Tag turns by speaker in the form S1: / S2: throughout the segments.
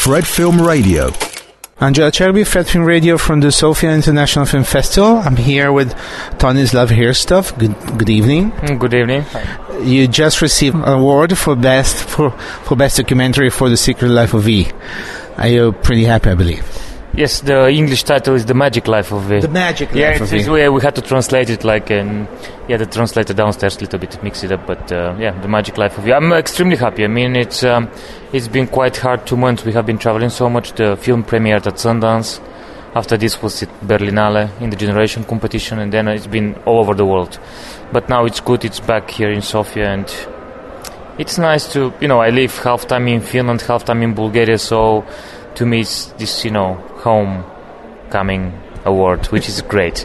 S1: Fred Film Radio.
S2: Angela Cherby, Fred Film Radio from the Sofia International Film Festival. I'm here with Tonislav Hirstov. Good evening.
S3: Good evening.
S2: You just received an award for best documentary for The Secret Life of V. Are you pretty happy, I believe?
S3: Yes, the English title is The Magic Life of V.
S2: The Magic Life of V.
S3: Yeah, we had to translate it the translator downstairs a little bit to mix it up, but The Magic Life of V. I'm extremely happy. I mean, it's been quite hard 2 months. We have been traveling so much. The film premiered at Sundance. After this was at Berlinale in the Generation competition, and then it's been all over the world. But now it's good. It's back here in Sofia, and it's nice to, I live half time in Finland, half time in Bulgaria, so to me it's this, homecoming award, which is great.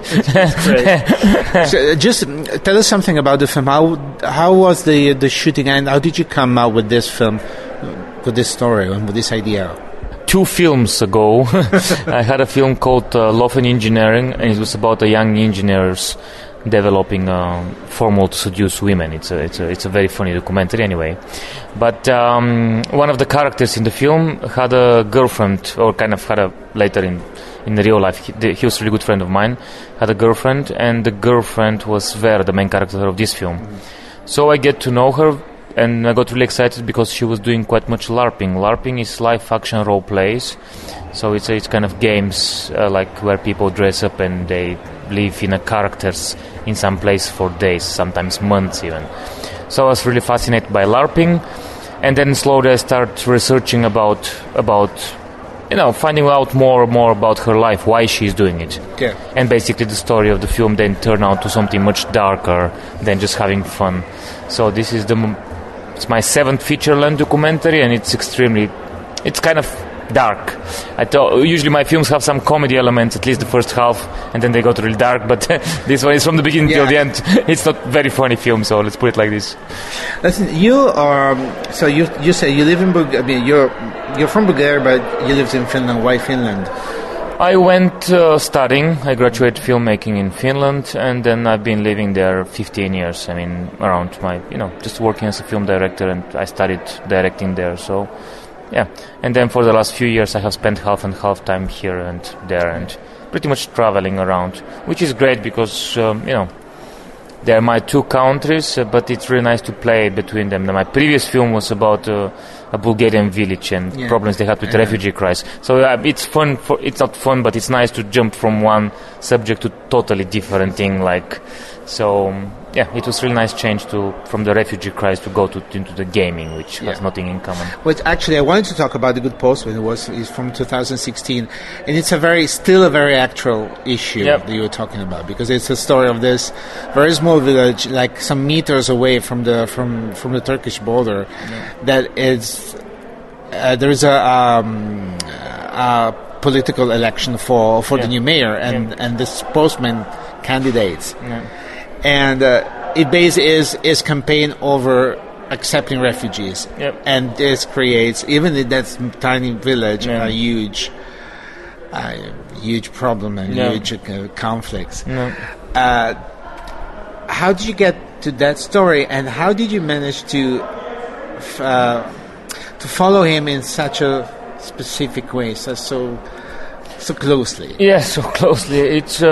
S2: So just tell us something about the film. How was the shooting, and how did you come out with this film, with this story, and with this idea?
S3: 2 films ago, I had a film called Love and Engineering, and it was about young engineers developing a formula to seduce women. It's a very funny documentary anyway. But one of the characters in the film had a girlfriend, or kind of had a later in the real life. He was a really good friend of mine. Had a girlfriend, and the girlfriend was Vera, the main character of this film. So I get to know her, and I got really excited because she was doing quite much LARPing. LARPing is live action role plays. So it's kind of games like where people dress up and they live in a characters in some place for days, sometimes months even. So I was really fascinated by LARPing, and then slowly I started researching about finding out more about her life, why she's doing it.
S2: Yeah.
S3: And basically the story of the film then turned out to something much darker than just having fun. So this is it's my 7th feature-length documentary, and it's kind of dark. Usually my films have some comedy elements, at least the first half, and then they got really dark, but this one is from the beginning till the end. It's not very funny film, so let's put it like this.
S2: Listen, you say you live in Bulgaria. I mean, you're from Bulgaria, but you lived in Finland. Why Finland?
S3: I went studying. I graduated filmmaking in Finland, and then I've been living there 15 years. I mean, around just working as a film director, and I studied directing there, so yeah. And then for the last few years I have spent half and half time here and there, and pretty much traveling around, which is great because they're my 2 countries, but it's really nice to play between them. My previous film was about a Bulgarian village and problems they had with the refugee crisis. So it's fun. It's not fun, but it's nice to jump from one subject to totally different thing. It was really nice change from the refugee crisis to go into the gaming, which has nothing in common.
S2: But actually, I wanted to talk about The Good Postman. It's from 2016, and it's still a very actual issue that you were talking about, because it's a story of this very small village, like some meters away from the Turkish border, that is there is a political election for the new mayor, and this postman candidates. Yeah. And it basically is campaign over accepting refugees, and this creates, even in that tiny village, a huge problem and huge conflicts. How did you get to that story, and how did you manage to follow him in such a specific way, so closely?
S3: Yeah, so closely. It's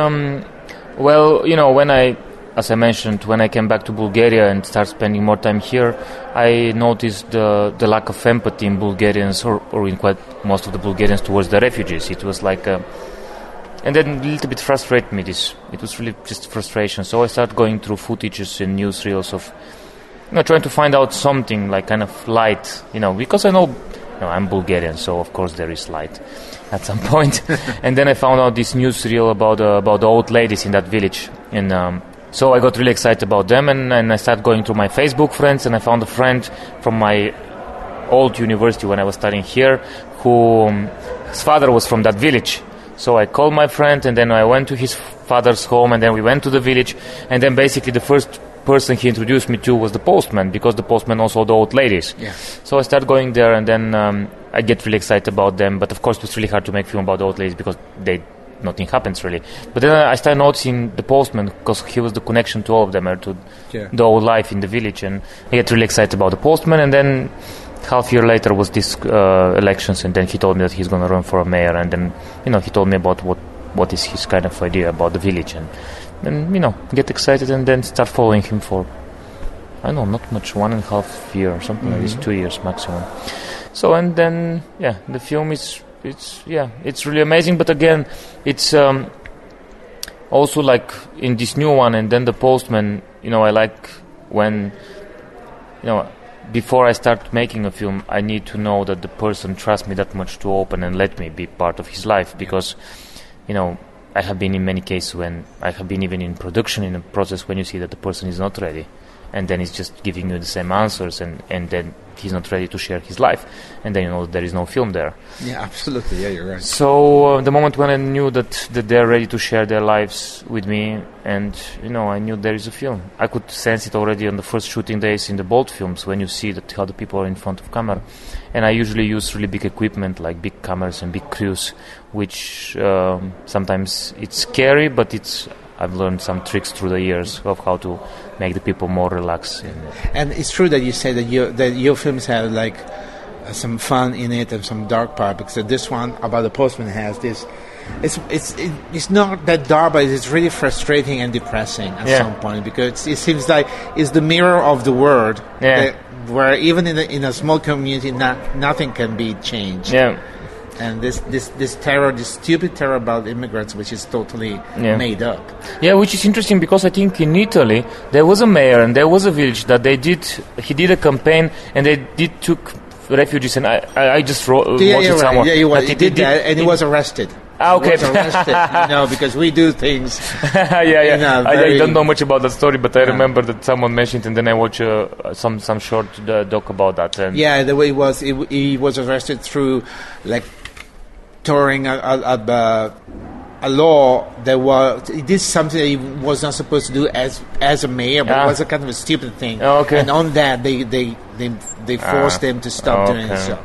S3: as I mentioned, when I came back to Bulgaria and started spending more time here, I noticed the lack of empathy in Bulgarians, or in quite most of the Bulgarians, towards the refugees. It was like and then a little bit frustrated me. It was really just frustration. So I started going through footages and newsreels of trying to find out something like kind of light, because I know I'm Bulgarian, so of course there is light at some point. And then I found out this newsreel about the old ladies in that village, and so I got really excited about them, and I started going through my Facebook friends, and I found a friend from my old university when I was studying here, his father was from that village. So I called my friend, and then I went to his father's home, and then we went to the village, and then basically the first person he introduced me to was the postman, because the postman also the old ladies. Yeah. So I started going there, and then I get really excited about them, but of course it was really hard to make film about the old ladies because nothing happens really. But then I started noticing the postman, because he was the connection to all of them, or to the old life in the village, and I get really excited about the postman. And then half year later was this elections, and then he told me that he's going to run for a mayor, and then he told me about what is his kind of idea about the village, and get excited, and then start following him for, I don't know, not much, 1.5 years or something like this, 2 years maximum. So, and then the film it's really amazing, but again it's also like in this new one, and then The Postman, I like when before I start making a film, I need to know that the person trusts me that much to open and let me be part of his life, because I have been in many cases when I have been even in production, in a process, when you see that the person is not ready, and then he's just giving you the same answers, and then he's not ready to share his life, and then there is no film there.
S2: Yeah, absolutely. Yeah, you're right.
S3: So the moment when I knew that they're ready to share their lives with me, and I knew there is a film. I could sense it already on the first shooting days in the Bolt films, when you see that how the people are in front of camera. And I usually use really big equipment, like big cameras and big crews, which sometimes it's scary, but I've learned some tricks through the years of how to make the people more relaxed.
S2: And it's true that you say that your films have like some fun in it and some dark part, because this one about The Postman has this. It's not that dark, but it's really frustrating and depressing at some point, because it seems like it's the mirror of the world, where even in a small community, nothing can be changed.
S3: Yeah.
S2: And this terror, this stupid terror about immigrants, which is totally made up.
S3: Yeah, which is interesting, because I think in Italy there was a mayor and there was a village that he did a campaign, and they took refugees, and I just watched it somewhere.
S2: Yeah, he did that, and he was arrested.
S3: Okay.
S2: He was arrested, because we do things.
S3: I don't know much about that story, but I remember that someone mentioned, and then I watched some short doc about that. And
S2: the way he was arrested through like touring a law that he did something that he was not supposed to do as a mayor, but it was a kind of a stupid thing.
S3: Oh, okay.
S2: And on that they forced him to stop doing his job.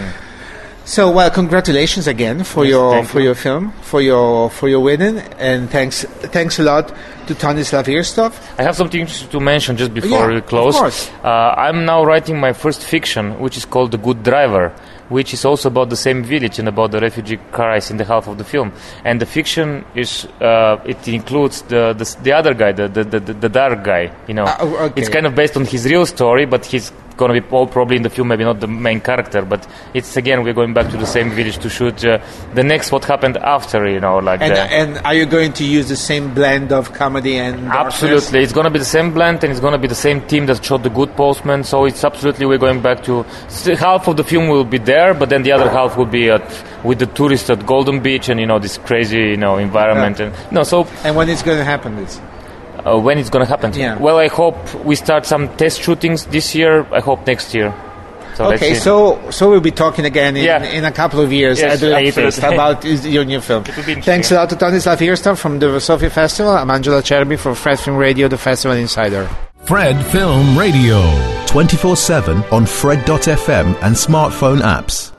S2: So, well, congratulations again for your film, for your winning, and thanks a lot to Tonislav Irstov.
S3: I have something to mention just before we close.
S2: Of course.
S3: I'm now writing my first fiction, which is called The Good Driver, which is also about the same village and about the refugee crisis in the half of the film. And the fiction is it includes the other guy, the dark guy.
S2: Okay.
S3: It's kind of based on his real story, but he's going to be probably in the film, maybe not the main character, but it's again we're going back to the same village to shoot the next what happened after,
S2: And are you going to use the same blend of comedy and darkness?
S3: Absolutely, it's going to be the same blend, and it's going to be the same team that shot The Good Postman. So it's absolutely we're going back to half of the film will be there, but then the other half will be with the tourists at Golden Beach and this crazy environment
S2: And when it's going to happen this?
S3: When it's going to happen?
S2: Yeah.
S3: Well, I hope we start some test shootings this year. I hope next year.
S2: Okay, so we'll be talking again in a couple of years at the latest about your new film. Thanks a lot to Tonislav Irstov from the Sofia Festival. I'm Angelo Cerbi for Fred Film Radio, the Festival Insider.
S1: Fred Film Radio. 24/7 on Fred.fm and smartphone apps.